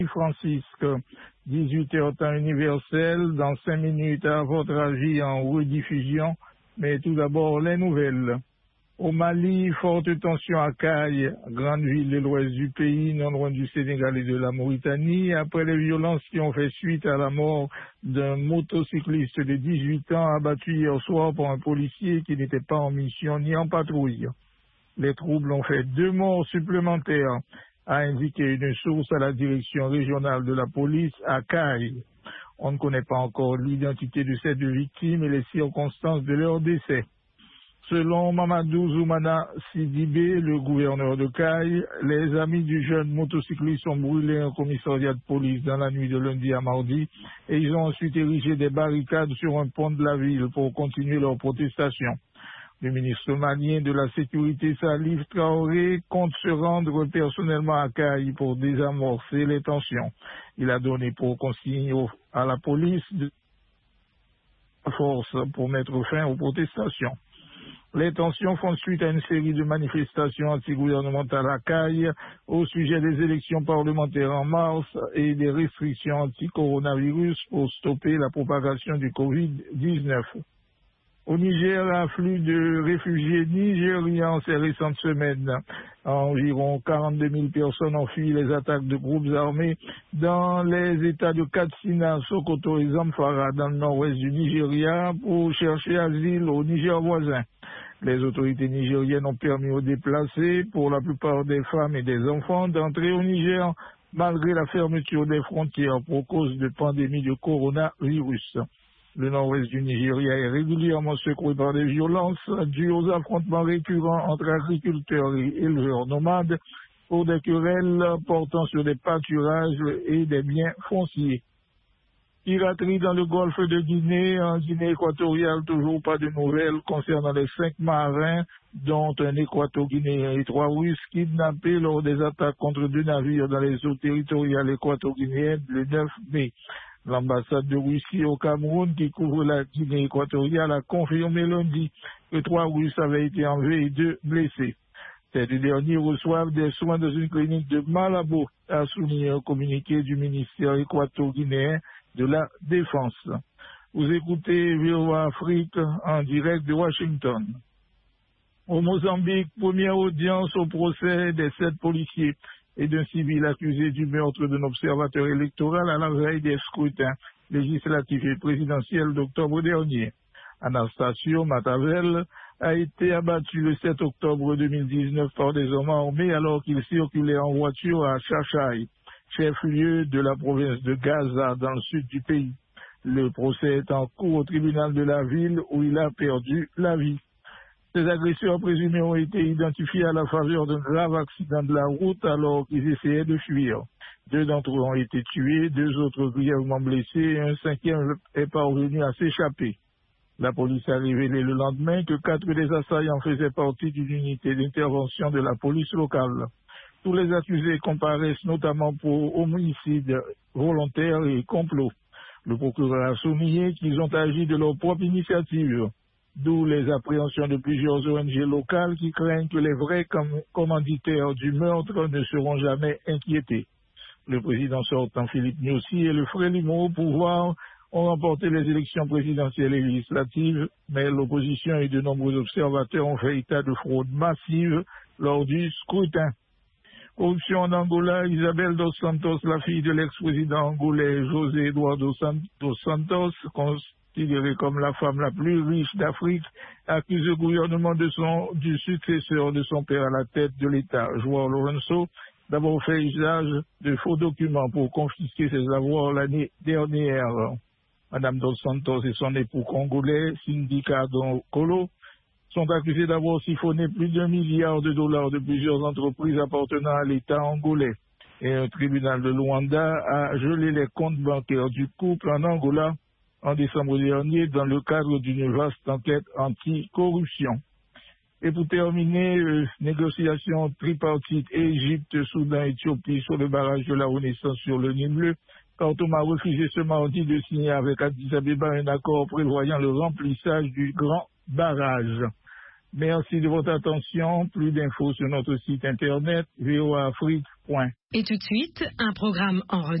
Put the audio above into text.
Francisque, 18h temps universel, dans 5 minutes à votre avis en rediffusion, mais tout d'abord les nouvelles. Au Mali, forte tension à Caille, grande ville de l'ouest du pays, non loin du Sénégal et de la Mauritanie, après les violences qui ont fait suite à la mort d'un motocycliste de 18 ans abattu hier soir par un policier qui n'était pas en mission ni en patrouille. Les troubles ont fait 2 morts supplémentaires, a indiqué une source à la direction régionale de la police à Caille. On ne connaît pas encore l'identité de ces 2 victimes et les circonstances de leur décès. Selon Mamadou Zoumana Sidibé, le gouverneur de Caille, les amis du jeune motocycliste ont brûlé un commissariat de police dans la nuit de lundi à mardi et ils ont ensuite érigé des barricades sur un pont de la ville pour continuer leur protestation. Le ministre malien de la Sécurité, Salif Traoré, compte se rendre personnellement à Caille pour désamorcer les tensions. Il a donné pour consigne à la police de force pour mettre fin aux protestations. Les tensions font suite à une série de manifestations anti-gouvernementales à Caille au sujet des élections parlementaires en mars et des restrictions anti-coronavirus pour stopper la propagation du Covid-19. Au Niger, l'afflux de réfugiés nigérians ces récentes semaines. Environ 42 000 personnes ont fui les attaques de groupes armés dans les États de Katsina, Sokoto et Zamfara dans le nord-ouest du Nigeria pour chercher asile au Niger voisin. Les autorités nigériennes ont permis aux déplacés, pour la plupart des femmes et des enfants, d'entrer au Niger malgré la fermeture des frontières pour cause de pandémie de coronavirus. Le nord-ouest du Nigeria est régulièrement secoué par des violences dues aux affrontements récurrents entre agriculteurs et éleveurs nomades pour des querelles portant sur des pâturages et des biens fonciers. Piraterie dans le golfe de Guinée, en Guinée équatoriale, toujours pas de nouvelles concernant les 5 marins, dont un équato-guinéen et 3 Russes kidnappés lors des attaques contre 2 navires dans les eaux territoriales équato-guinéennes le 9 mai. L'ambassade de Russie au Cameroun, qui couvre la Guinée équatoriale, a confirmé lundi que 3 Russes avaient été enlevés et 2 blessés. Ces 2 derniers reçoivent des soins dans une clinique de Malabo, a souligné un communiqué du ministère équato-guinéen de la Défense. Vous écoutez VOA Afrique en direct de Washington. Au Mozambique, première audience au procès des 7 policiers et d'un civil accusé du meurtre d'un observateur électoral à la veille des scrutins législatifs et présidentiels d'octobre dernier. Anastasio Matavel a été abattu le 7 octobre 2019 par des hommes armés alors qu'il circulait en voiture à Chachai, chef-lieu de la province de Gaza dans le sud du pays. Le procès est en cours au tribunal de la ville où il a perdu la vie. Ces agresseurs présumés ont été identifiés à la faveur d'un grave accident de la route alors qu'ils essayaient de fuir. 2 d'entre eux ont été tués, 2 autres grièvement blessés et un 5e est parvenu à s'échapper. La police a révélé le lendemain que 4 des assaillants faisaient partie d'une unité d'intervention de la police locale. Tous les accusés comparaissent notamment pour homicide volontaire et complot. Le procureur a souligné qu'ils ont agi de leur propre initiative, d'où les appréhensions de plusieurs ONG locales qui craignent que les vrais commanditaires du meurtre ne seront jamais inquiétés. Le président sortant Philippe Nyusi et le Frélimo au pouvoir ont remporté les élections présidentielles et législatives, mais l'opposition et de nombreux observateurs ont fait état de fraude massive lors du scrutin. Corruption en Angola, Isabel dos Santos, la fille de l'ex-président angolais José Eduardo dos Santos, considérée comme la femme la plus riche d'Afrique, accuse le gouvernement du successeur de son père à la tête de l'État, João Lourenço, d'avoir fait usage de faux documents pour confisquer ses avoirs l'année dernière. Madame dos Santos et son époux congolais, Sindicado Kolo, sont accusés d'avoir siphonné plus d'$1 milliard de plusieurs entreprises appartenant à l'État angolais. Et un tribunal de Luanda a gelé les comptes bancaires du couple en Angola en décembre dernier dans le cadre d'une vaste enquête anti-corruption. Et pour terminer, négociations tripartites Égypte, Soudan, Éthiopie sur le barrage de la Renaissance sur le Nil bleu. Khartoum a refusé ce mardi de signer avec Addis Abeba un accord prévoyant le remplissage du grand barrage. Merci de votre attention. Plus d'infos sur notre site internet voaafrique.. Et tout de suite, un programme en